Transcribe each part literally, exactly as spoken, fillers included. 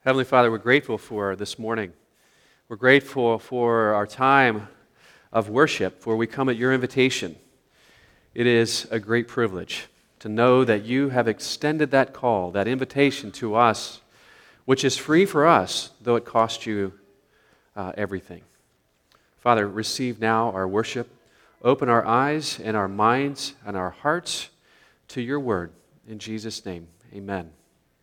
Heavenly Father, we're grateful for this morning. We're grateful for our time of worship, for we come at your invitation. It is a great privilege to know that you have extended that call, that invitation to us, which is free for us, though it cost you uh, everything. Father, receive now our worship. Open our eyes and our minds and our hearts to your word. In Jesus' name, amen.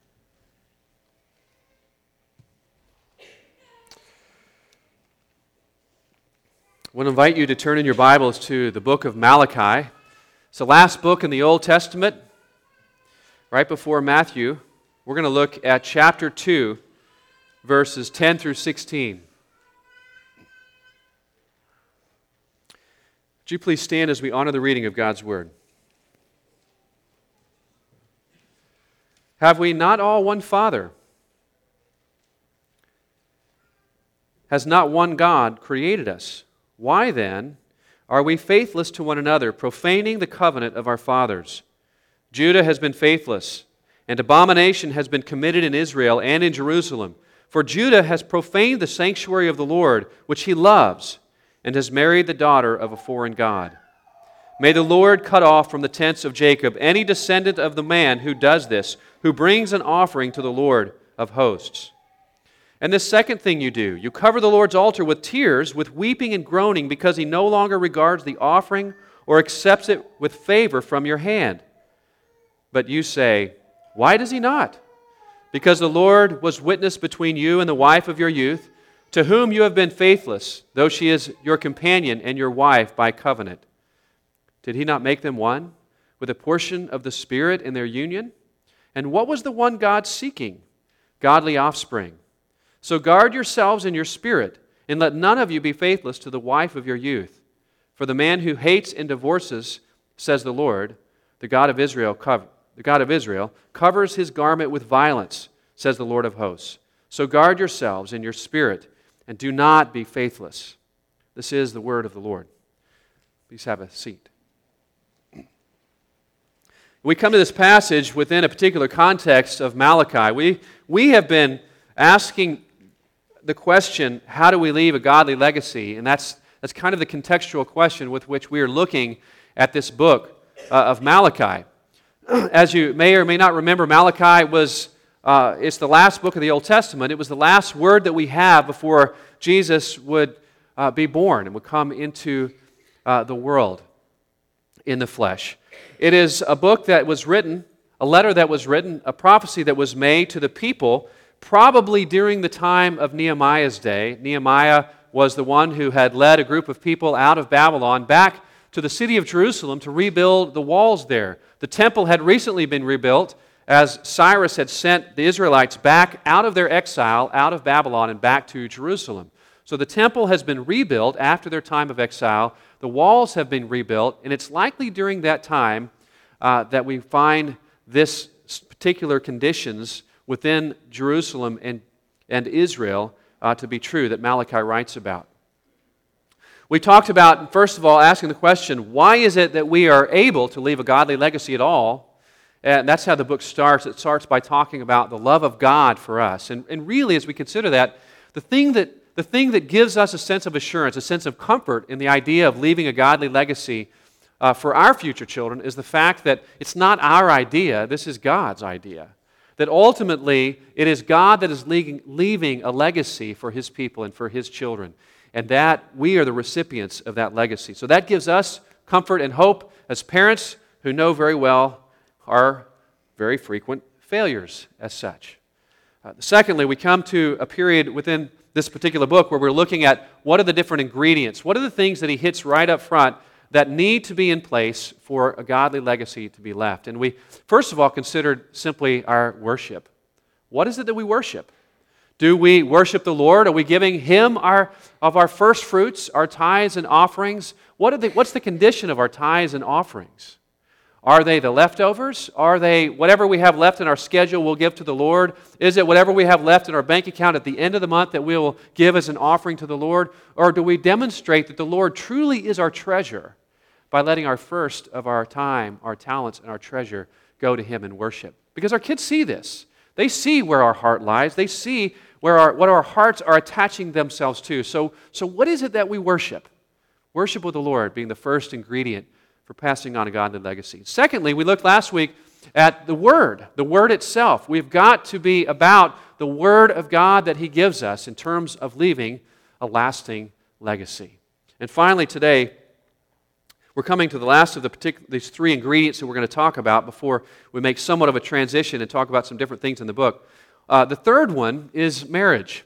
I want to invite you to turn in your Bibles to the book of Malachi. It's the last book in the Old Testament, right before Matthew. We're going to look at chapter two, verses ten through sixteen. Would you please stand as we honor the reading of God's Word? Have we not all one Father? Has not one God created us? Why then are we faithless to one another, profaning the covenant of our fathers? Judah has been faithless, and abomination has been committed in Israel and in Jerusalem. For Judah has profaned the sanctuary of the Lord, which he loves, and has married the daughter of a foreign god. May the Lord cut off from the tents of Jacob any descendant of the man who does this, who brings an offering to the Lord of hosts. And this second thing you do, you cover the Lord's altar with tears, with weeping and groaning, because he no longer regards the offering or accepts it with favor from your hand. But you say, why does he not? Because the Lord was witness between you and the wife of your youth, to whom you have been faithless, though she is your companion and your wife by covenant. Did he not make them one, with a portion of the Spirit in their union? And what was the one God seeking? Godly offspring. So guard yourselves in your spirit, and let none of you be faithless to the wife of your youth. For the man who hates and divorces, says the Lord, the God of Israel, cover, the God of Israel, covers his garment with violence, says the Lord of hosts. So guard yourselves in your spirit, and do not be faithless. This is the word of the Lord. Please have a seat. We come to this passage within a particular context of Malachi. We, we have been asking the question, how do we leave a godly legacy? And that's, that's kind of the contextual question with which we are looking at this book uh, of Malachi. As you may or may not remember, Malachi was, uh, it's the last book of the Old Testament. It was the last word that we have before Jesus would uh, be born and would come into uh, the world in the flesh. It is a book that was written, a letter that was written, a prophecy that was made to the people probably during the time of Nehemiah's day. Nehemiah was the one who had led a group of people out of Babylon back to the city of Jerusalem to rebuild the walls there. The temple had recently been rebuilt as Cyrus had sent the Israelites back out of their exile, out of Babylon and back to Jerusalem. So the temple has been rebuilt after their time of exile. The walls have been rebuilt, and it's likely during that time uh, that we find this particular conditions within Jerusalem and, and Israel uh, to be true that Malachi writes about. We talked about, first of all, asking the question, why is it that we are able to leave a godly legacy at all? And that's how the book starts. It starts by talking about the love of God for us. And, and really, as we consider that, the thing that, the thing that gives us a sense of assurance, a sense of comfort in the idea of leaving a godly legacy uh, for our future children is the fact that it's not our idea, this is God's idea. That ultimately, it is God that is leaving a legacy for His people and for His children. And that we are the recipients of that legacy. So that gives us comfort and hope as parents who know very well our very frequent failures as such. Uh, secondly, we come to a period within this particular book where we're looking at what are the different ingredients, what are the things that he hits right up front that need to be in place for a godly legacy to be left. And we, first of all, considered simply our worship. What is it that we worship? Do we worship the Lord? Are we giving Him our of our first fruits, our tithes and offerings? What are the, what's the condition of our tithes and offerings? Are they the leftovers? Are they whatever we have left in our schedule we'll give to the Lord? Is it whatever we have left in our bank account at the end of the month that we will give as an offering to the Lord? Or do we demonstrate that the Lord truly is our treasure by letting our first of our time, our talents, and our treasure go to Him in worship? Because our kids see this. They see where our heart lies. They see where our, what our hearts are attaching themselves to. So, so what is it that we worship? Worship with the Lord being the first ingredient for passing on a godly legacy. Secondly, we looked last week at the Word, the Word itself. We've got to be about the Word of God that He gives us in terms of leaving a lasting legacy. And finally, today, we're coming to the last of the particular, these three ingredients that we're going to talk about before we make somewhat of a transition and talk about some different things in the book. Uh, the third one is marriage.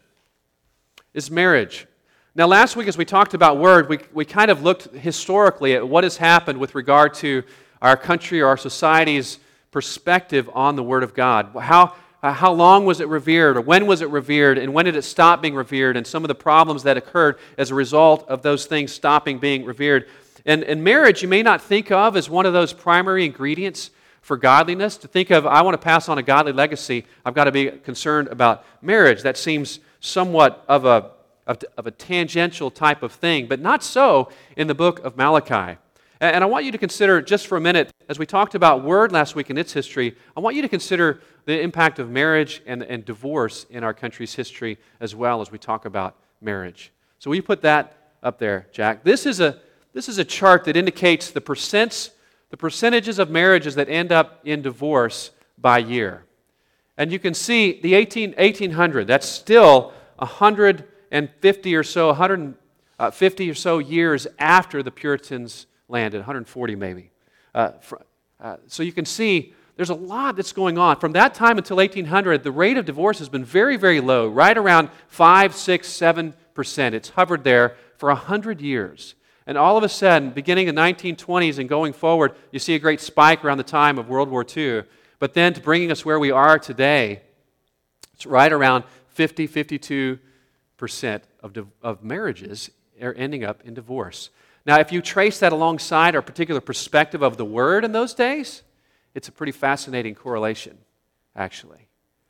Is marriage. Now, last week as we talked about Word, we, we kind of looked historically at what has happened with regard to our country or our society's perspective on the Word of God. How, uh, how long was it revered, or when was it revered, and when did it stop being revered, and some of the problems that occurred as a result of those things stopping being revered. And, and marriage you may not think of as one of those primary ingredients for godliness. To think of, I want to pass on a godly legacy, I've got to be concerned about marriage. That seems somewhat of a, of, of a tangential type of thing, but not so in the book of Malachi. And, and I want you to consider just for a minute, as we talked about Word last week in its history, I want you to consider the impact of marriage and, and divorce in our country's history as well as we talk about marriage. So will you put that up there, Jack? This is a This is a chart that indicates the percents, the percentages of marriages that end up in divorce by year. And you can see the eighteen hundred, that's still one hundred fifty or so, one hundred fifty or so years after the Puritans landed, one hundred forty maybe. Uh, for, uh, so you can see there's a lot that's going on. From that time until eighteen hundred, the rate of divorce has been very, very low, right around five, six, seven percent. It's hovered there for one hundred years. And all of a sudden, beginning in the nineteen twenties and going forward, you see a great spike around the time of World War Two. But then to bringing us where we are today, it's right around fifty, fifty-two percent of, of marriages are ending up in divorce. Now, if you trace that alongside our particular perspective of the Word in those days, it's a pretty fascinating correlation, actually.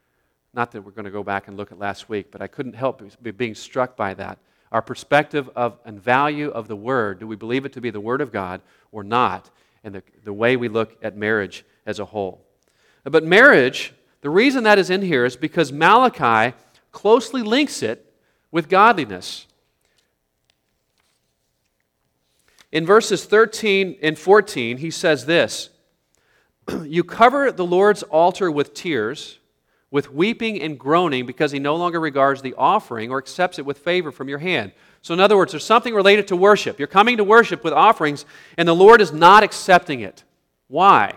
Not that we're going to go back and look at last week, but I couldn't help but being struck by that. Our perspective of and value of the Word, do we believe it to be the Word of God or not, and the, the way we look at marriage as a whole. But marriage, the reason that is in here is because Malachi closely links it with godliness. In verses thirteen and fourteen, he says this, "You cover the Lord's altar with tears, with weeping and groaning, because He no longer regards the offering or accepts it with favor from your hand." So in other words, there's something related to worship. You're coming to worship with offerings, and the Lord is not accepting it. Why?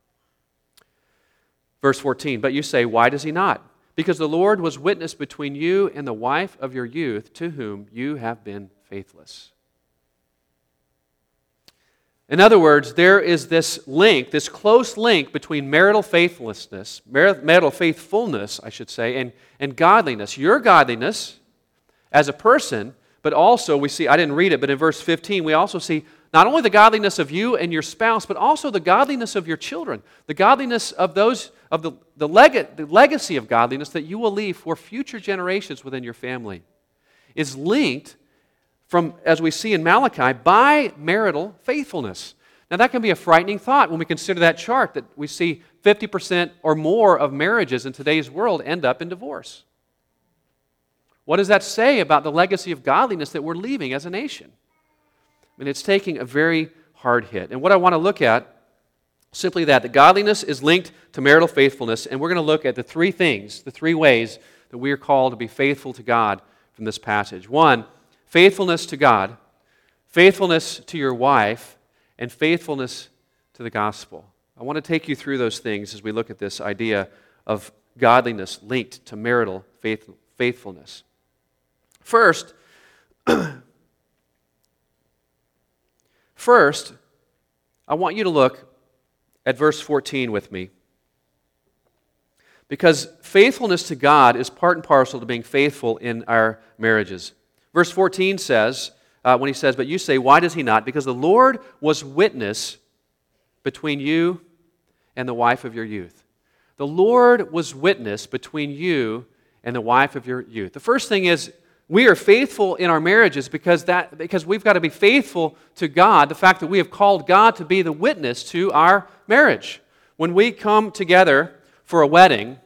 Verse fourteen, "But you say, why does He not? Because the Lord was witness between you and the wife of your youth, to whom you have been faithless." In other words, there is this link, this close link between marital faithlessness, marital faithfulness, I should say, and, and godliness. Your godliness as a person, but also we see, I didn't read it, but in verse fifteen, we also see not only the godliness of you and your spouse, but also the godliness of your children, the godliness of those, of the, the, leg- the legacy of godliness that you will leave for future generations within your family is linked from, as we see in Malachi, by marital faithfulness. Now that can be a frightening thought when we consider that chart that we see fifty percent or more of marriages in today's world end up in divorce. What does that say about the legacy of godliness that we're leaving as a nation? I mean, it's taking a very hard hit. And what I want to look at, simply that, that godliness is linked to marital faithfulness, and we're going to look at the three things, the three ways that we are called to be faithful to God from this passage. One, faithfulness to God, faithfulness to your wife, and faithfulness to the gospel. I want to take you through those things as we look at this idea of godliness linked to marital faith, faithfulness. First, first, I want you to look at verse fourteen with me, because faithfulness to God is part and parcel to being faithful in our marriages. Verse fourteen says, uh, when he says, "But you say, why does He not? Because the Lord was witness between you and the wife of your youth." The Lord was witness between you and the wife of your youth. The first thing is, we are faithful in our marriages because that because we've got to be faithful to God, the fact that we have called God to be the witness to our marriage. When we come together for a wedding,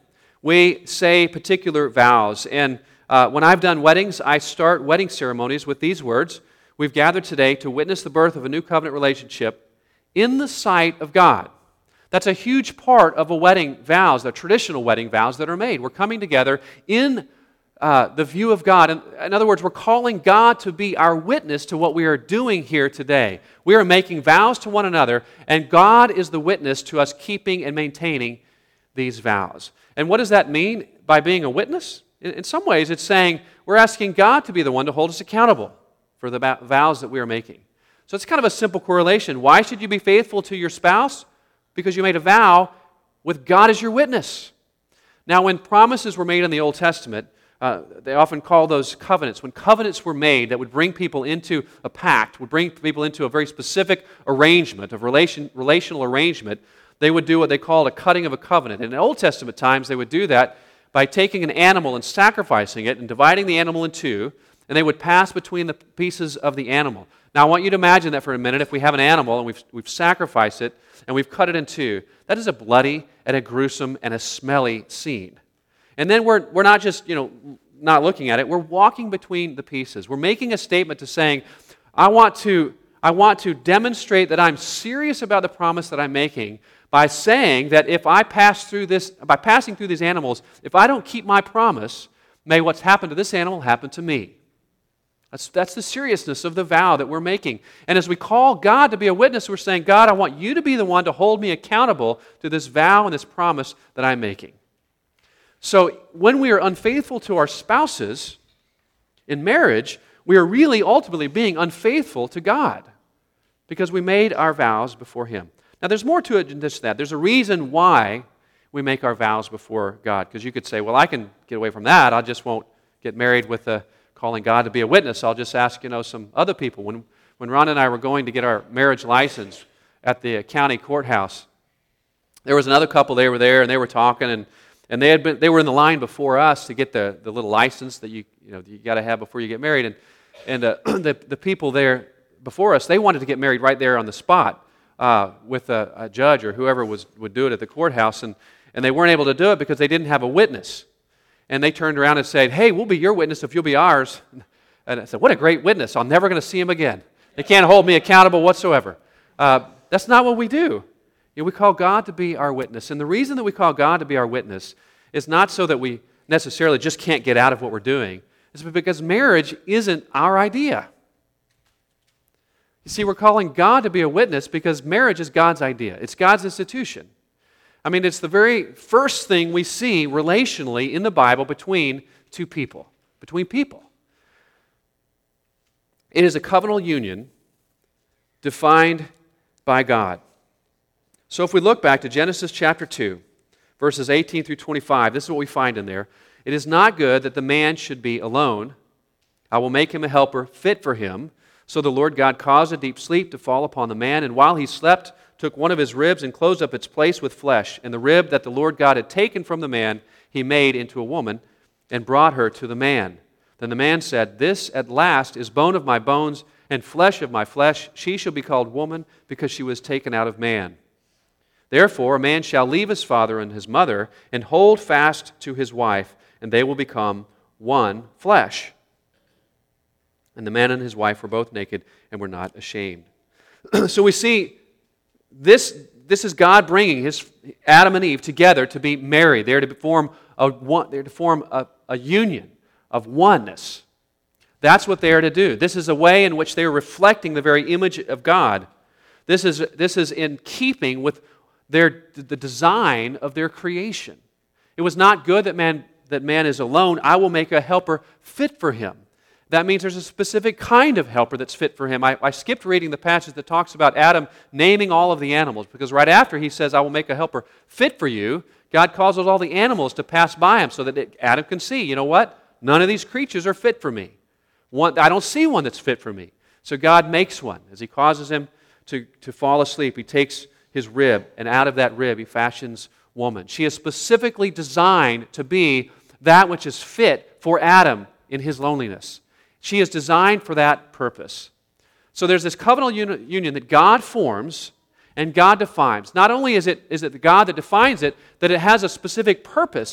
we say particular vows. And uh, when I've done weddings, I start wedding ceremonies with these words: we've gathered today to witness the birth of a new covenant relationship in the sight of God. That's a huge part of a wedding vows, the traditional wedding vows that are made. We're coming together in uh, the view of God. In, in other words, we're calling God to be our witness to what we are doing here today. We are making vows to one another, and God is the witness to us keeping and maintaining these vows. And what does that mean by being a witness? In, in some ways, it's saying we're asking God to be the one to hold us accountable for the vows that we are making. So it's kind of a simple correlation. Why should you be faithful to your spouse? Because you made a vow with God as your witness. Now, when promises were made in the Old Testament, uh, they often call those covenants. When covenants were made that would bring people into a pact, would bring people into a very specific arrangement, of relation, relational arrangement, they would do what they called a cutting of a covenant. And in Old Testament times, they would do that by taking an animal and sacrificing it and dividing the animal in two, and they would pass between the pieces of the animal. Now, I want you to imagine that for a minute. If we have an animal and we've, we've sacrificed it and we've cut it in two, that is a bloody and a gruesome and a smelly scene. And then we're, we're not just, you know, not looking at it. We're walking between the pieces. We're making a statement to saying, I want to, I want to demonstrate that I'm serious about the promise that I'm making by saying that if I pass through this, by passing through these animals, if I don't keep my promise, may what's happened to this animal happen to me. That's, that's the seriousness of the vow that we're making. And as we call God to be a witness, we're saying, God, I want you to be the one to hold me accountable to this vow and this promise that I'm making. So when we are unfaithful to our spouses in marriage, we are really ultimately being unfaithful to God because we made our vows before Him. Now, there's more to it than just that. There's a reason why we make our vows before God, because you could say, well, I can get away from that. I just won't get married with a calling God to be a witness. I'll just ask, you know, some other people. When, when Ron and I were going to get our marriage license at the county courthouse, there was another couple. They were there, and they were talking, and, and they had been they were in the line before us to get the, the little license that you you know you got to have before you get married. And and uh, the the people there before us, they wanted to get married right there on the spot uh, with a, a judge or whoever was would do it at the courthouse, and and they weren't able to do it because they didn't have a witness. And they turned around and said, hey, we'll be your witness if you'll be ours. And I said, what a great witness. I'm never going to see him again. They can't hold me accountable whatsoever. Uh, that's not what we do. You know, we call God to be our witness. And the reason that we call God to be our witness is not so that we necessarily just can't get out of what we're doing. It's because marriage isn't our idea. You see, we're calling God to be a witness because marriage is God's idea. It's God's institution. I mean, it's the very first thing we see relationally in the Bible between two people, between people. It is a covenantal union defined by God. So if we look back to Genesis chapter two, verses eighteen through twenty-five, this is what we find in there. It is not good that the man should be alone. I will make him a helper fit for him. So the Lord God caused a deep sleep to fall upon the man, and while he slept, took one of his ribs and closed up its place with flesh. And the rib that the Lord God had taken from the man, he made into a woman and brought her to the man. Then the man said, this at last is bone of my bones and flesh of my flesh. She shall be called woman because she was taken out of man. Therefore, a man shall leave his father and his mother and hold fast to his wife, and they will become one flesh. And the man and his wife were both naked and were not ashamed. So we see This, this is God bringing his Adam and Eve together to be married. They're to form a one, they're to form a, a union of oneness. That's what they are to do. This is a way in which they are reflecting the very image of God. This is this is in keeping with their the design of their creation. It was not good that man that man is alone. I will make a helper fit for him. That means there's a specific kind of helper that's fit for him. I, I skipped reading the passage that talks about Adam naming all of the animals, because right after he says, I will make a helper fit for you, God causes all the animals to pass by him so that it, Adam can see, you know what? None of these creatures are fit for me. One, I don't see one that's fit for me. So God makes one. As he causes him to, to fall asleep, he takes his rib, and out of that rib he fashions woman. She is specifically designed to be that which is fit for Adam in his loneliness. She is designed for that purpose. So there's this covenantal union that God forms and God defines. Not only is it, is it the God that defines it, that it has a specific purpose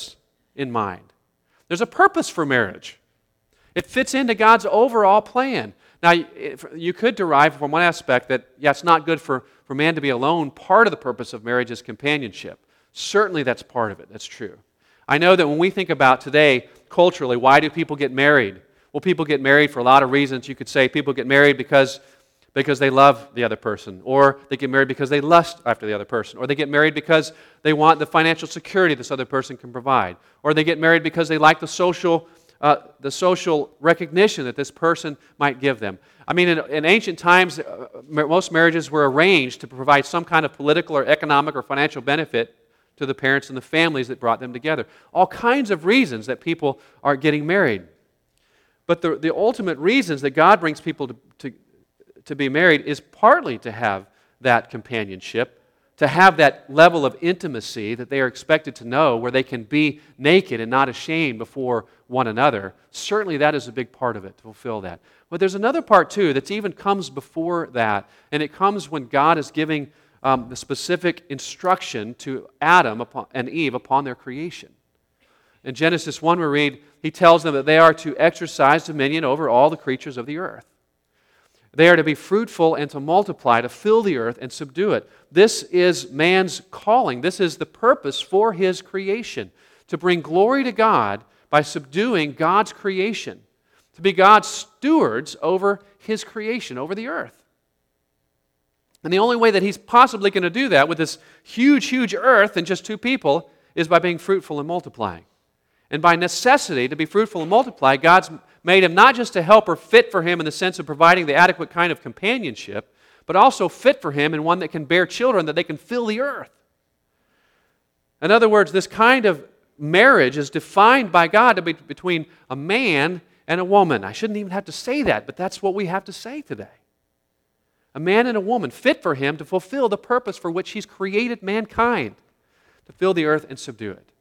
in mind. There's a purpose for marriage. It fits into God's overall plan. Now, you could derive from one aspect that, yeah, it's not good for, for man to be alone. Part of the purpose of marriage is companionship. Certainly that's part of it. That's true. I know that when we think about today, culturally, why do people get married? Well, people get married for a lot of reasons. You could say people get married because, because they love the other person, or they get married because they lust after the other person, or they get married because they want the financial security this other person can provide, or they get married because they like the social Uh, the social recognition that this person might give them. I mean, in, in ancient times, uh, most marriages were arranged to provide some kind of political or economic or financial benefit to the parents and the families that brought them together. All kinds of reasons that people are getting married. But the, the ultimate reasons that God brings people to, to, to be married is partly to have that companionship, to have that level of intimacy that they are expected to know, where they can be naked and not ashamed before one another. Certainly that is a big part of it, to fulfill that. But there's another part too that even comes before that, and it comes when God is giving um, the specific instruction to Adam upon, and Eve upon their creation. In Genesis one we read, he tells them that they are to exercise dominion over all the creatures of the earth. They are to be fruitful and to multiply, to fill the earth and subdue it. This is man's calling. This is the purpose for his creation, to bring glory to God by subduing God's creation, to be God's stewards over his creation, over the earth. And the only way that he's possibly going to do that with this huge, huge earth and just two people is by being fruitful and multiplying. And by necessity, to be fruitful and multiply, God's made him not just a helper fit for him in the sense of providing the adequate kind of companionship, but also fit for him and one that can bear children, that they can fill the earth. In other words, this kind of marriage is defined by God to be between a man and a woman. I shouldn't even have to say that, but that's what we have to say today. A man and a woman fit for him to fulfill the purpose for which he's created mankind, to fill the earth and subdue it.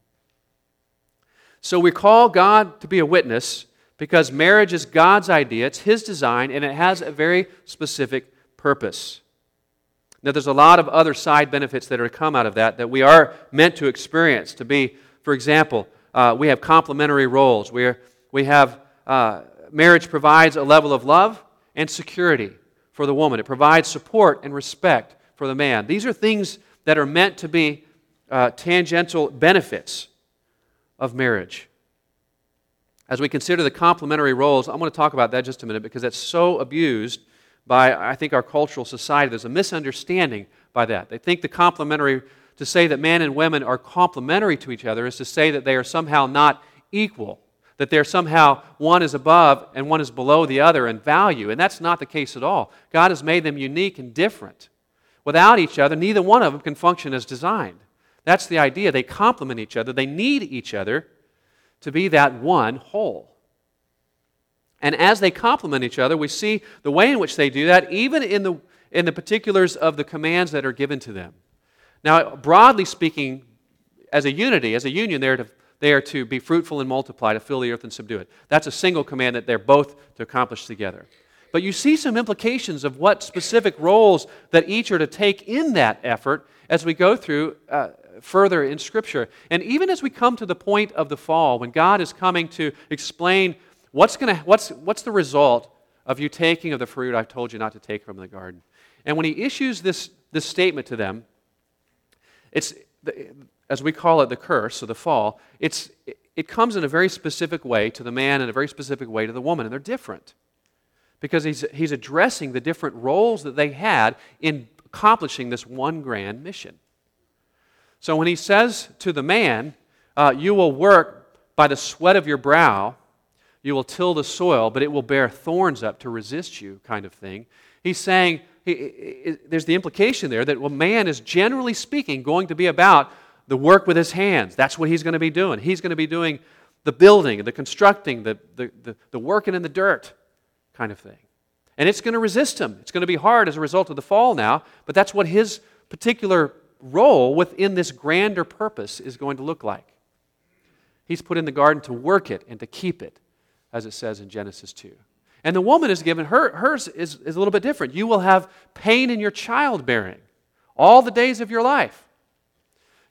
So we call God to be a witness because marriage is God's idea, it's his design, and it has a very specific purpose. Now, there's a lot of other side benefits that are to come out of that that we are meant to experience. To be, for example, uh, we have complementary roles. We, are, we have, uh, marriage provides a level of love and security for the woman. It provides support and respect for the man. These are things that are meant to be uh, tangential benefits of marriage. As we consider the complementary roles, I'm going to talk about that just a minute because that's so abused by, I think, our cultural society. There's a misunderstanding by that. They think the complementary, to say that men and women are complementary to each other is to say that they are somehow not equal, that they're somehow one is above and one is below the other in value, and that's not the case at all. God has made them unique and different. Without each other, neither one of them can function as designed. That's the idea. They complement each other. They need each other to be that one whole. And as they complement each other, we see the way in which they do that, even in the, in the particulars of the commands that are given to them. Now, broadly speaking, as a unity, as a union, they are to, they are to be fruitful and multiply, to fill the earth and subdue it. That's a single command that they're both to accomplish together. But you see some implications of what specific roles that each are to take in that effort as we go through uh, further in Scripture. And even as we come to the point of the fall, when God is coming to explain what's going to what's what's the result of you taking of the fruit I've told you not to take from the garden. And when he issues this, this statement to them, it's, as we call it, the curse, or the fall, it's, it comes in a very specific way to the man and a very specific way to the woman, and they're different. Because he's, he's addressing the different roles that they had in accomplishing this one grand mission. So when he says to the man, uh, you will work by the sweat of your brow, you will till the soil, but it will bear thorns up to resist you, kind of thing. He's saying, he, he, there's the implication there that well, man is generally speaking going to be about the work with his hands. That's what he's going to be doing. He's going to be doing the building, the constructing, the, the, the, the working in the dirt kind of thing. And it's going to resist him. It's going to be hard as a result of the fall now, but that's what his particular role within this grander purpose is going to look like. He's put in the garden to work it and to keep it, as it says in Genesis two. And the woman is given, her, hers is, is a little bit different. You will have pain in your childbearing all the days of your life.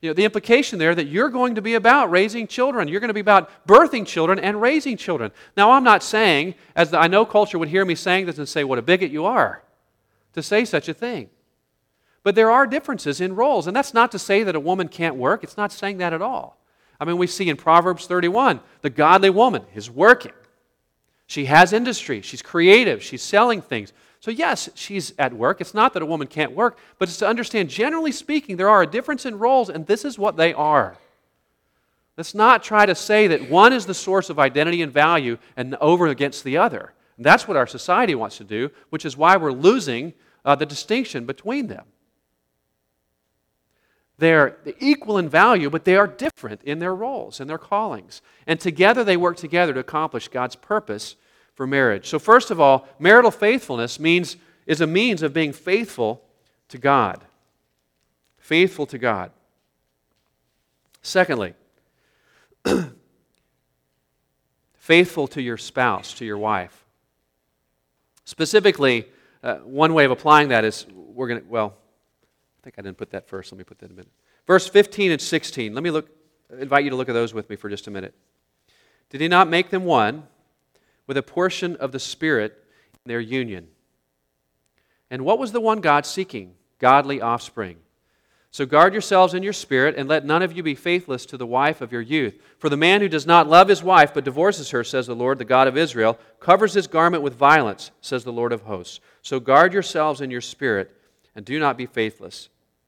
You know, the implication there that you're going to be about raising children. You're going to be about birthing children and raising children. Now, I'm not saying, as I know culture would hear me saying this and say, what a bigot you are to say such a thing. But there are differences in roles, and that's not to say that a woman can't work. It's not saying that at all. I mean, we see in Proverbs thirty-one, the godly woman is working. She has industry. She's creative. She's selling things. So yes, she's at work. It's not that a woman can't work, but it's to understand, generally speaking, there are a difference in roles, and this is what they are. Let's not try to say that one is the source of identity and value and over against the other. And that's what our society wants to do, which is why we're losing uh, the distinction between them. They're equal in value, but they are different in their roles and their callings. And together they work together to accomplish God's purpose for marriage. So first of all, marital faithfulness means is a means of being faithful to God. Faithful to God. Secondly, faithful to your spouse, to your wife. Specifically, uh, one way of applying that is we're going to, well, I think I didn't put that first. Let me put that in a minute. Verse fifteen and sixteen. Let me look, invite you to look at those with me for just a minute. Did He not make them one with a portion of the Spirit in their union? And what was the one God seeking? Godly offspring. So guard yourselves in your spirit, and let none of you be faithless to the wife of your youth. For the man who does not love his wife, but divorces her, says the Lord, the God of Israel, covers his garment with violence, says the Lord of hosts. So guard yourselves in your spirit, and do not be faithless.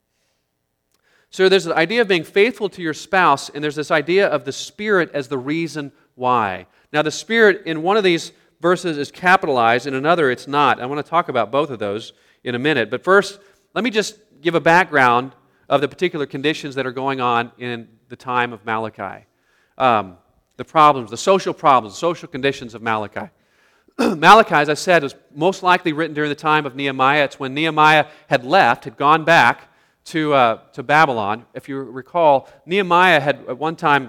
So there's the idea of being faithful to your spouse, and there's this idea of the Spirit as the reason why. Now, the Spirit in one of these verses is capitalized, in another it's not. I want to talk about both of those in a minute. But first, let me just give a background of the particular conditions that are going on in the time of Malachi. Um, the problems, the social problems, the social conditions of Malachi. Malachi, as I said, was most likely written during the time of Nehemiah. It's when Nehemiah had left, had gone back to, uh, to Babylon. If you recall, Nehemiah had at one time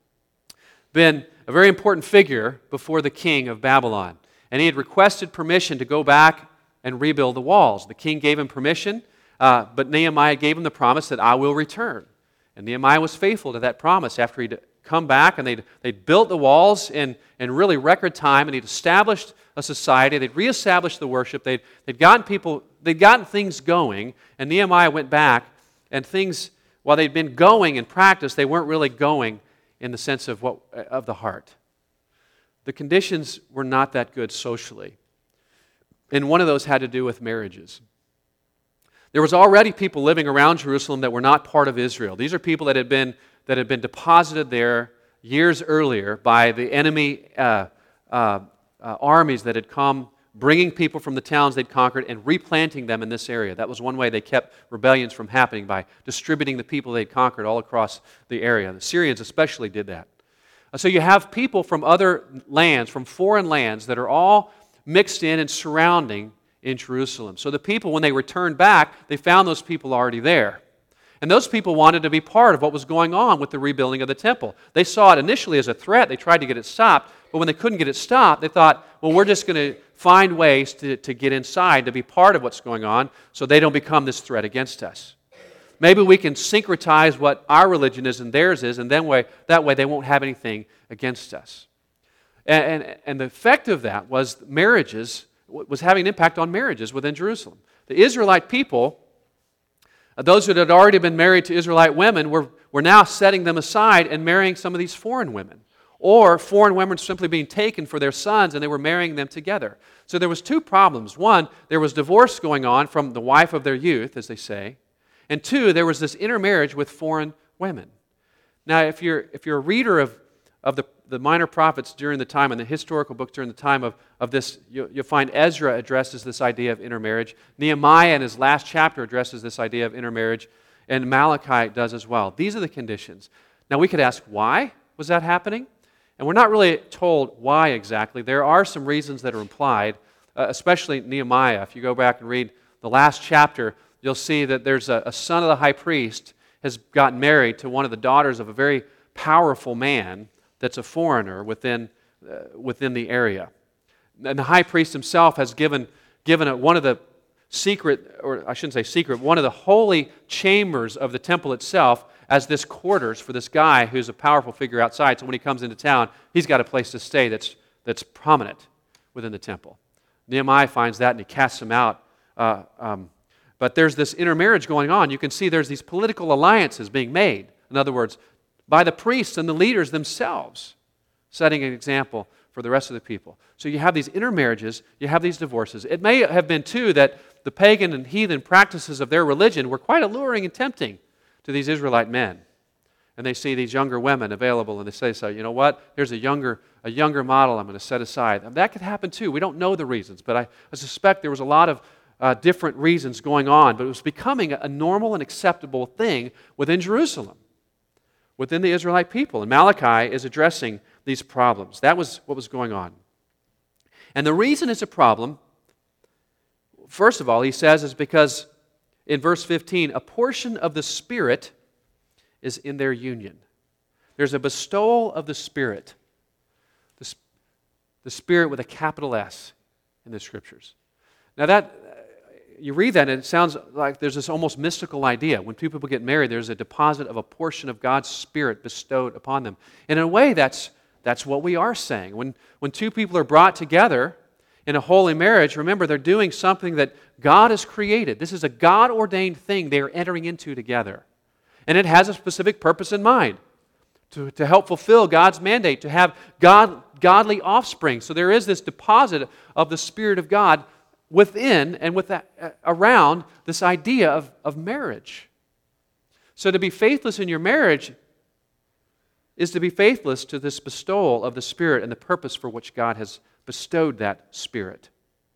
been a very important figure before the king of Babylon. And he had requested permission to go back and rebuild the walls. The king gave him permission, uh, but Nehemiah gave him the promise that I will return. And Nehemiah was faithful to that promise after he'd come back, and they'd, they'd built the walls in, in really record time, and he'd established a society. They'd reestablished the worship. They'd, they'd gotten people, they'd gotten things going, and Nehemiah went back, and things, while they'd been going in practice, they weren't really going in the sense of what of the heart. The conditions were not that good socially. And one of those had to do with marriages. There was already people living around Jerusalem that were not part of Israel. These are people that had been that had been deposited there years earlier by the enemy uh, uh, uh, armies that had come, bringing people from the towns they'd conquered and replanting them in this area. That was one way they kept rebellions from happening, by distributing the people they'd conquered all across the area. The Syrians especially did that. So you have people from other lands, from foreign lands, that are all mixed in and surrounding in Jerusalem. So the people, when they returned back, they found those people already there. And those people wanted to be part of what was going on with the rebuilding of the temple. They saw it initially as a threat. They tried to get it stopped. But when they couldn't get it stopped, they thought, well, we're just going to find ways to, to get inside, to be part of what's going on, so they don't become this threat against us. Maybe we can syncretize what our religion is and theirs is, and then way, that way they won't have anything against us. And, and, and the effect of that was marriages, was having an impact on marriages within Jerusalem. The Israelite people, those who had already been married to Israelite women, were, were now setting them aside and marrying some of these foreign women. Or foreign women simply being taken for their sons, and they were marrying them together. So there was two problems. One, there was divorce going on from the wife of their youth, as they say. And two, there was this intermarriage with foreign women. Now, if you're if you're a reader of, of the, the minor prophets during the time, and the historical books during the time of, of this, you, you'll find Ezra addresses this idea of intermarriage. Nehemiah in his last chapter addresses this idea of intermarriage, and Malachi does as well. These are the conditions. Now, we could ask, why was that happening? And we're not really told why exactly. There are some reasons that are implied, uh, especially Nehemiah. If you go back and read the last chapter, you'll see that there's a, a son of the high priest has gotten married to one of the daughters of a very powerful man that's a foreigner within, uh, within the area. And the high priest himself has given, given a, one of the secret, or I shouldn't say secret, one of the holy chambers of the temple itself as this quarters for this guy who's a powerful figure outside. So when he comes into town, he's got a place to stay that's, that's prominent within the temple. Nehemiah finds that and he casts him out. Uh, um, but there's this intermarriage going on. You can see there's these political alliances being made. In other words, by the priests and the leaders themselves, setting an example for the rest of the people. So you have these intermarriages, you have these divorces. It may have been, too, that the pagan and heathen practices of their religion were quite alluring and tempting to these Israelite men. And they see these younger women available, and they say, so, you know what, here's a younger, a younger model I'm going to set aside. And that could happen, too. We don't know the reasons, but I, I suspect there was a lot of uh, different reasons going on, but it was becoming a normal and acceptable thing within Jerusalem, within the Israelite people. And Malachi is addressing these problems. That was what was going on. And the reason it's a problem, first of all, he says, is because in verse fifteen, a portion of the Spirit is in their union. There's a bestowal of the Spirit, the, the Spirit with a capital S in the Scriptures. Now that, you read that and it sounds like there's this almost mystical idea. When two people get married, there's a deposit of a portion of God's Spirit bestowed upon them. And in a way, that's, that's what we are saying. When, when two people are brought together in a holy marriage, remember, they're doing something that God has created. This is a God-ordained thing they are entering into together. And it has a specific purpose in mind, to, to help fulfill God's mandate, to have God, godly offspring. So there is this deposit of the Spirit of God within and with that, uh, around this idea of, of marriage. So to be faithless in your marriage is to be faithless to this bestowal of the Spirit and the purpose for which God has bestowed that Spirit.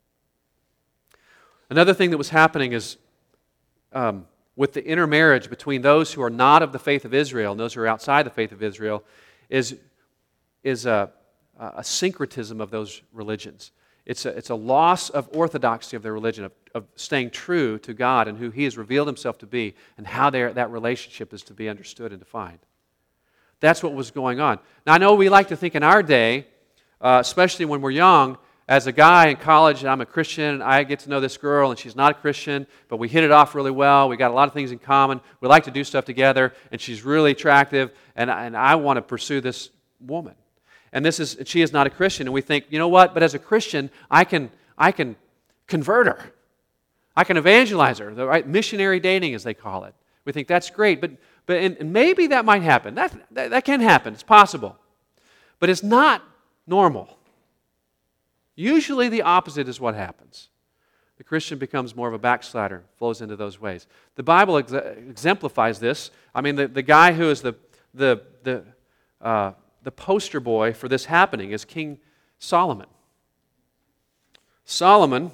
Another thing that was happening is um, with the intermarriage between those who are not of the faith of Israel and those who are outside the faith of Israel is, is a, a syncretism of those religions. It's a, it's a loss of orthodoxy of their religion, of, of staying true to God and who He has revealed Himself to be and how that relationship is to be understood and defined. That's what was going on. Now, I know we like to think in our day, uh, especially when we're young, as a guy in college, and I'm a Christian, and I get to know this girl, and she's not a Christian, but we hit it off really well. We got a lot of things in common. We like to do stuff together, and she's really attractive, and, and I want to pursue this woman. And this is she is not a Christian, and we think, you know what? But as a Christian, I can I can convert her. I can evangelize her. The right missionary dating, as they call it. We think that's great, but but and, and maybe that might happen. That, that that can happen. It's possible, but it's not normal. Usually the opposite is what happens. The Christian becomes more of a backslider, flows into those ways. The Bible ex- exemplifies this. I mean, the, the guy who is the the the uh, the poster boy for this happening is King Solomon. Solomon,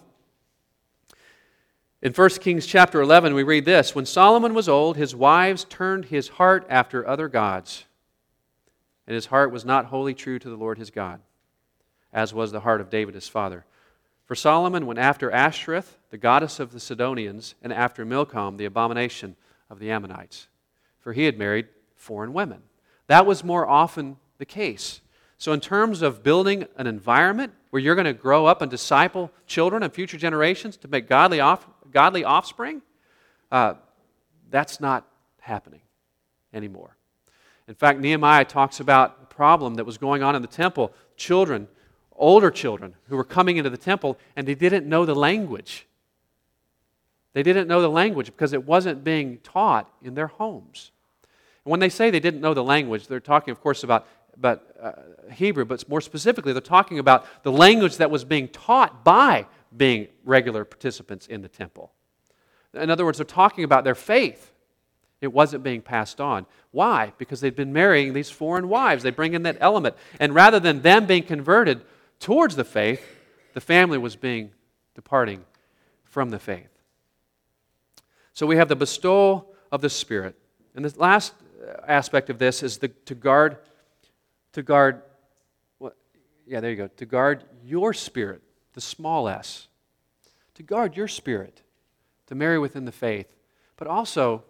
in First Kings chapter eleven, we read this: when Solomon was old, his wives turned his heart after other gods, and his heart was not wholly true to the Lord his God, as was the heart of David his father. For Solomon went after Ashtoreth, the goddess of the Sidonians, and after Milcom, the abomination of the Ammonites. For he had married foreign women. That was more often the case. So in terms of building an environment where you're going to grow up and disciple children and future generations to make godly, off, godly offspring, uh, that's not happening anymore. In fact, Nehemiah talks about the problem that was going on in the temple. Children, older children who were coming into the temple and they didn't know the language. They didn't know the language because it wasn't being taught in their homes. And when they say they didn't know the language, they're talking, of course, about, about uh, Hebrew, but more specifically, they're talking about the language that was being taught by being regular participants in the temple. In other words, they're talking about their faith. It wasn't being passed on. Why? Because they'd been marrying these foreign wives. They bring in that element. And rather than them being converted towards the faith, the family was being departing from the faith. So we have the bestowal of the Spirit. And the last aspect of this is the, to guard, to guard, what, yeah, there you go, to guard your spirit, the small s, to guard your spirit, to marry within the faith, but also,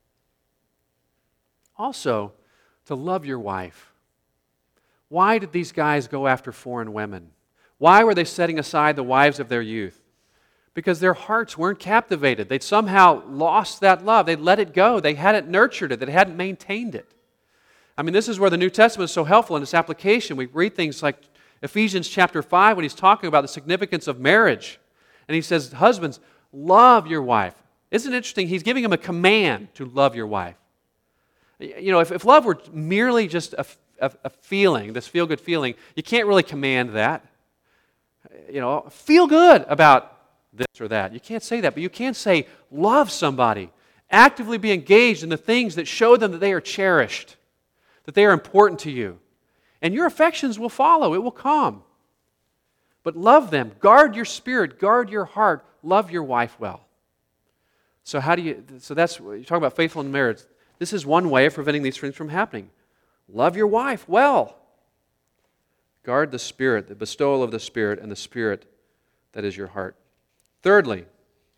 also to love your wife. Why did these guys go after foreign women? Why were they setting aside the wives of their youth? because their hearts weren't captivated. They'd somehow lost that love. They'd let it go. They hadn't nurtured it. They hadn't maintained it. I mean, this is where the New Testament is so helpful in its application. We read things like Ephesians chapter five when he's talking about the significance of marriage. And he says, husbands, love your wife. Isn't it interesting? He's giving them a command to love your wife. You know, if, if love were merely just a, a, a feeling, this feel-good feeling, you can't really command that. You know, feel good about this or that. You can't say that, but you can say, love somebody. Actively be engaged in the things that show them that they are cherished, that they are important to you. And your affections will follow. It will come. But love them. Guard your spirit. Guard your heart. Love your wife well. So how do you, so that's, you talk about faithful in marriage. This is one way of preventing these things from happening. Love your wife well. Guard the Spirit, the bestowal of the Spirit, and the Spirit that is your heart. Thirdly,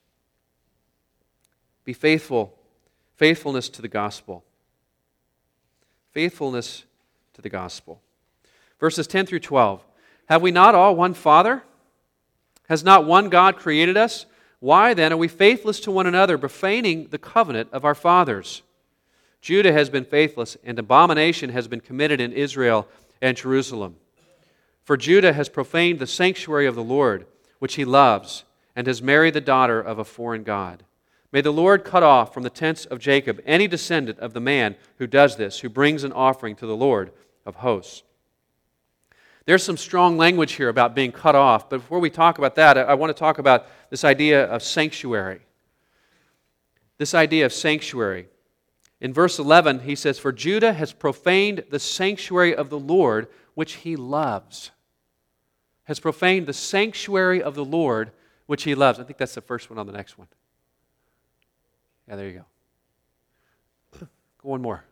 be faithful. Faithfulness to the gospel. Faithfulness to the gospel. Verses ten through twelve. Have we not all one Father? Has not one God created us? Why then are we faithless to one another, profaning the covenant of our fathers? Judah has been faithless, and abomination has been committed in Israel and Jerusalem. For Judah has profaned the sanctuary of the Lord, which he loves, and has married the daughter of a foreign god. May the Lord cut off from the tents of Jacob any descendant of the man who does this, who brings an offering to the Lord of hosts. There's some strong language here about being cut off, but before we talk about that, I want to talk about this idea of sanctuary. This idea of sanctuary. In verse eleven, he says, For Judah has profaned the sanctuary of the Lord, which he loves. Has profaned the sanctuary of the Lord, which he loves. I think that's the first one on the next one. Yeah, there you go. Go one more.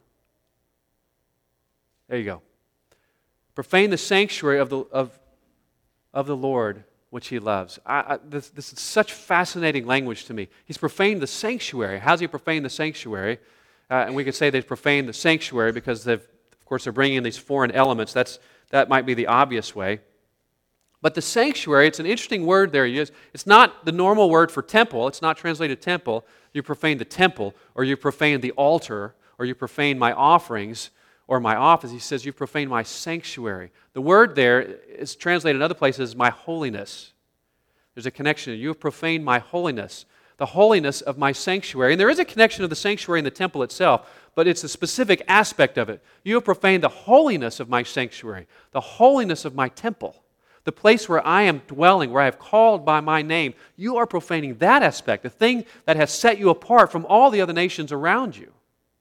There you go. Profane the sanctuary of the, of, of the Lord, which he loves. I, I, this, this is such fascinating language to me. He's profaned the sanctuary. How's he profaned the sanctuary? Uh, and we could say they've profaned the sanctuary because, they've, of course, they're bringing in these foreign elements. That's, that might be the obvious way. But the sanctuary, it's an interesting word there used. It's not the normal word for temple. It's not translated temple. You profane the temple, or you profane the altar, or you profane my offerings, or my office. He says, you profane my sanctuary. The word there is translated in other places as my holiness. There's a connection. You have profaned my holiness, the holiness of my sanctuary. And there is a connection of the sanctuary and the temple itself, but it's a specific aspect of it. You have profaned the holiness of my sanctuary, the holiness of my temple. The place where I am dwelling, where I have called by my name, you are profaning that aspect, the thing that has set you apart from all the other nations around you.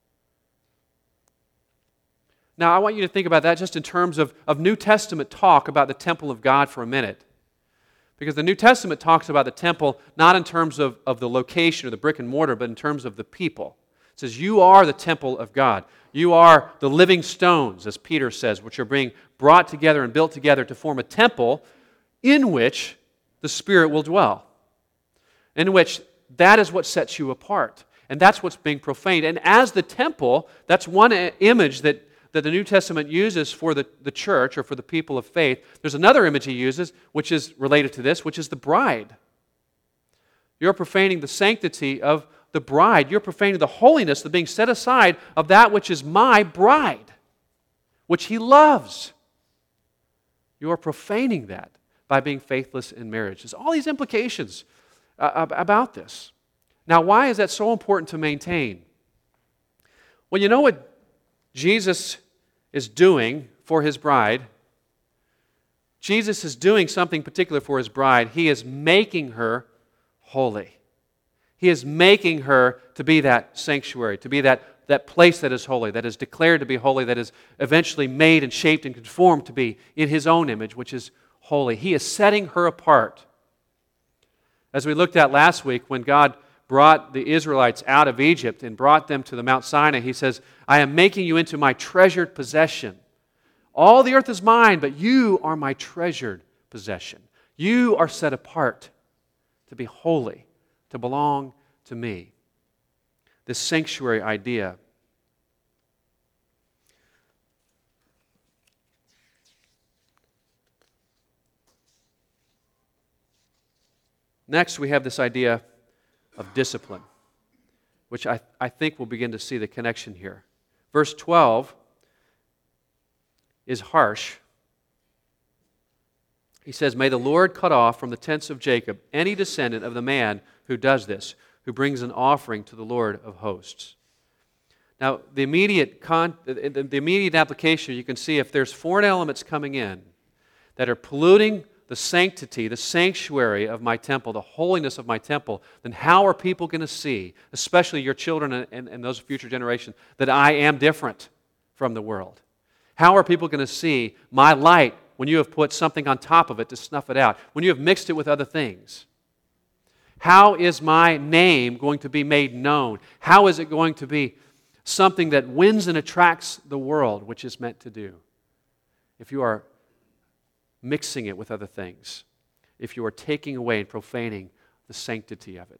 Now, I want you to think about that just in terms of, of New Testament talk about the temple of God for a minute. Because the New Testament talks about the temple not in terms of, of the location or the brick and mortar, but in terms of the people. It says, you are the temple of God. You are the living stones, as Peter says, which are being brought together and built together to form a temple in which the Spirit will dwell. In which that is what sets you apart. And that's what's being profaned. And as the temple, that's one image that, that the New Testament uses for the, the church or for the people of faith. There's another image he uses, which is related to this, which is the bride. You're profaning the sanctity of the bride. You're profaning the holiness, the being set aside of that which is my bride, which he loves. You are profaning that by being faithless in marriage. There's all these implications uh, about this. Now, why is that so important to maintain? Well, you know what Jesus is doing for his bride? Jesus is doing something particular for his bride. He is making her holy. He is making her to be that sanctuary, to be that, that place that is holy, that is declared to be holy, that is eventually made and shaped and conformed to be in his own image, which is holy. He is setting her apart. As we looked at last week, when God brought the Israelites out of Egypt and brought them to the Mount Sinai, he says, I am making you into my treasured possession. All the earth is mine, but you are my treasured possession. You are set apart to be holy, to belong to me. This sanctuary idea. Next, we have this idea of discipline, which I, I think we'll begin to see the connection here. Verse twelve is harsh. He says, "May the Lord cut off from the tents of Jacob any descendant of the man who does this, who brings an offering to the Lord of hosts." Now, the immediate, con- the, the immediate application, you can see if there's foreign elements coming in that are polluting the sanctity, the sanctuary of my temple, the holiness of my temple, then how are people going to see, especially your children and, and, and those future generations, that I am different from the world? How are people going to see my light when you have put something on top of it to snuff it out, when you have mixed it with other things? How is my name going to be made known? How is it going to be something that wins and attracts the world, which is meant to do, if you are mixing it with other things, if you are taking away and profaning the sanctity of it?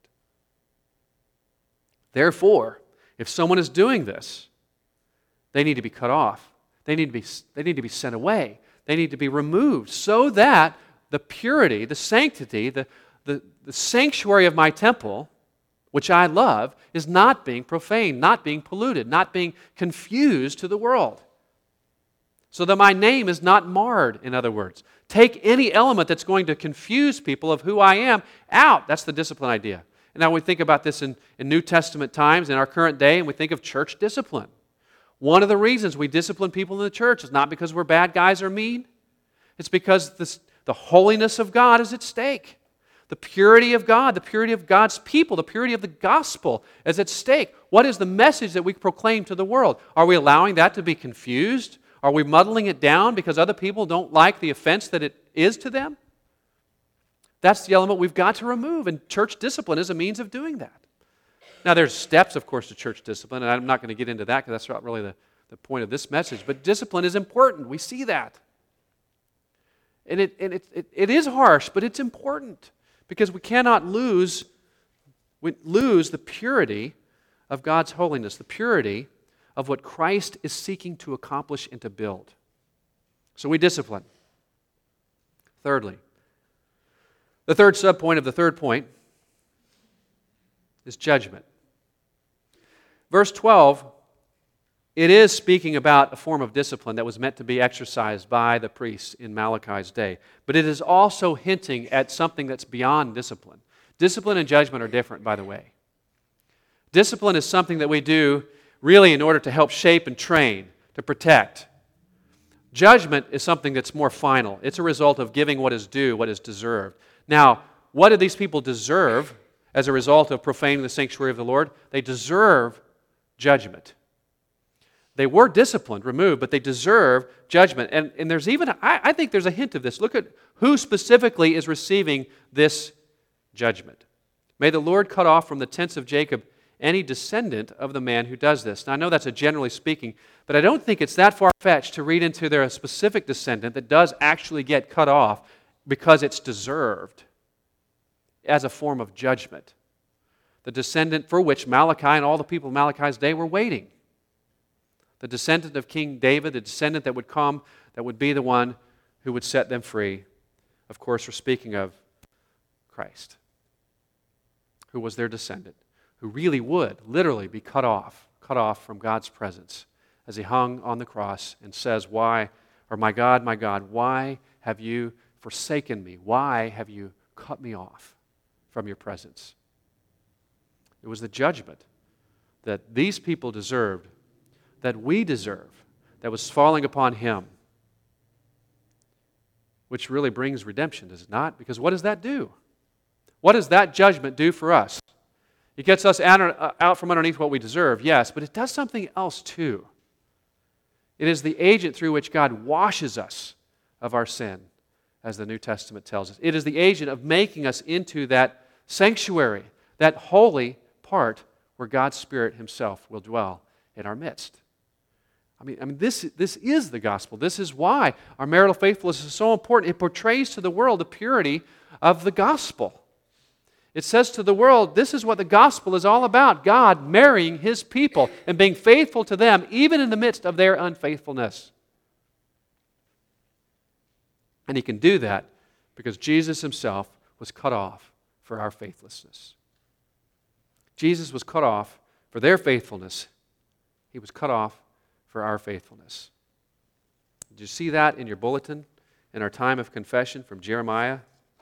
Therefore, if someone is doing this, they need to be cut off. They need to be, they need to be sent away. They need to be removed so that the purity, the sanctity, the, the, the sanctuary of my temple, which I love, is not being profaned, not being polluted, not being confused to the world. So that my name is not marred, in other words. Take any element that's going to confuse people of who I am out. That's the discipline idea. And now we think about this in, in New Testament times, in our current day, and we think of church discipline. One of the reasons we discipline people in the church is not because we're bad guys or mean. It's because this, the holiness of God is at stake. The purity of God, the purity of God's people, the purity of the gospel is at stake. What is the message that we proclaim to the world? Are we allowing that to be confused? Are we muddling it down because other people don't like the offense that it is to them? That's the element we've got to remove, and church discipline is a means of doing that. Now, there's steps, of course, to church discipline, and I'm not going to get into that because that's not really the, the point of this message, but discipline is important. We see that. And, it, and it, it, it is harsh, but it's important because we cannot lose, we lose the purity of God's holiness, the purity of what Christ is seeking to accomplish and to build. So we discipline. Thirdly, the third subpoint of the third point is judgment. Verse twelve, it is speaking about a form of discipline that was meant to be exercised by the priests in Malachi's day. But it is also hinting at something that's beyond discipline. Discipline and judgment are different, by the way. Discipline is something that we do really in order to help shape and train, to protect. Judgment is something that's more final. It's a result of giving what is due, what is deserved. Now, what did these people deserve as a result of profaning the sanctuary of the Lord? They deserve judgment. They were disciplined, removed, but they deserve judgment. And, and there's even, I, I think there's a hint of this. Look at who specifically is receiving this judgment. May the Lord cut off from the tents of Jacob any descendant of the man who does this. Now, I know that's a generally speaking, but I don't think it's that far-fetched to read into there a specific descendant that does actually get cut off because it's deserved as a form of judgment. The descendant for which Malachi and all the people of Malachi's day were waiting. The descendant of King David, the descendant that would come, that would be the one who would set them free. Of course, we're speaking of Christ, who was their descendant, who really would literally be cut off, cut off from God's presence as he hung on the cross and says, "Why, or my God, my God, why have you forsaken me? Why have you cut me off from your presence?" It was the judgment that these people deserved, that we deserve, that was falling upon him, which really brings redemption, does it not? Because what does that do? What does that judgment do for us? It gets us out, out from underneath what we deserve, yes, but it does something else too. It is the agent through which God washes us of our sin, as the New Testament tells us. It is the agent of making us into that sanctuary, that holy part where God's Spirit himself will dwell in our midst. I mean, I mean this, this is the gospel. This is why our marital faithfulness is so important. It portrays to the world the purity of the gospel. It says to the world, this is what the gospel is all about. God marrying his people and being faithful to them even in the midst of their unfaithfulness. And he can do that because Jesus himself was cut off for our faithlessness. Jesus was cut off for their faithfulness. He was cut off for our faithfulness. Did you see that in your bulletin in our time of confession from Jeremiah?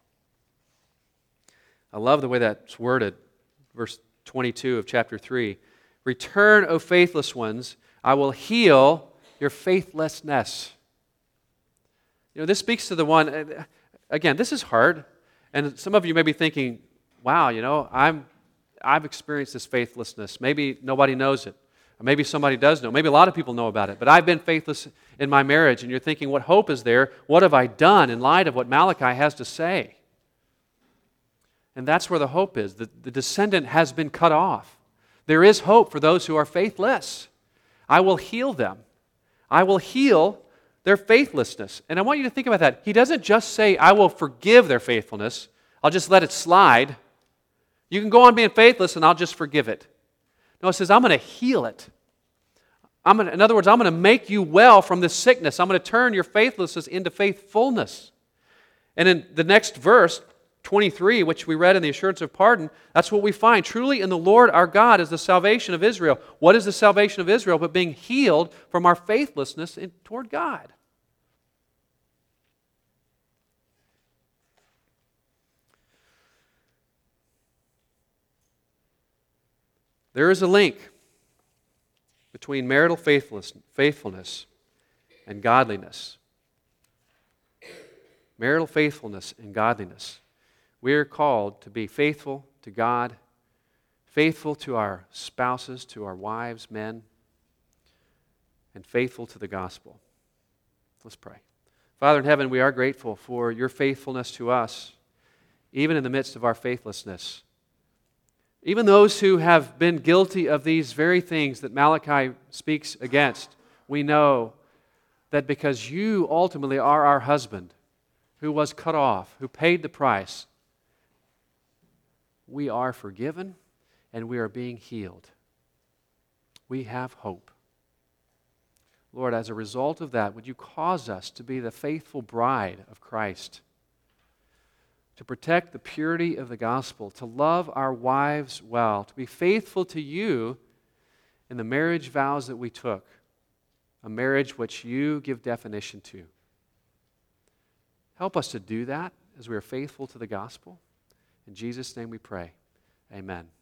I love the way that's worded. Verse twenty-two of chapter three. Return, O faithless ones, I will heal your faithlessness. You know, this speaks to the one, again, this is hard. And some of you may be thinking, wow, you know, I'm, I've experienced this faithlessness. Maybe nobody knows it. Or maybe somebody does know. Maybe a lot of people know about it. But I've been faithless in my marriage. And you're thinking, what hope is there? What have I done in light of what Malachi has to say? And that's where the hope is. The, the descendant has been cut off. There is hope for those who are faithless. I will heal them. I will heal their faithlessness. And I want you to think about that. He doesn't just say, I will forgive their faithfulness. I'll just let it slide. You can go on being faithless and I'll just forgive it. No, it says, I'm going to heal it. I'm going to, in other words, I'm going to make you well from this sickness. I'm going to turn your faithlessness into faithfulness. And in the next verse, twenty-three, which we read in the assurance of pardon, that's what we find. Truly in the Lord our God is the salvation of Israel. What is the salvation of Israel but being healed from our faithlessness in, toward God? There is a link between marital faithfulness, faithfulness and godliness. Marital faithfulness and godliness. We are called to be faithful to God, faithful to our spouses, to our wives, men, and faithful to the gospel. Let's pray. Father in heaven, we are grateful for your faithfulness to us, even in the midst of our faithlessness. Even those who have been guilty of these very things that Malachi speaks against, we know that because you ultimately are our husband, who was cut off, who paid the price, we are forgiven and we are being healed. We have hope. Lord, as a result of that, would you cause us to be the faithful bride of Christ, to protect the purity of the gospel, to love our wives well, to be faithful to you in the marriage vows that we took, a marriage which you give definition to. Help us to do that as we are faithful to the gospel. In Jesus' name we pray. Amen.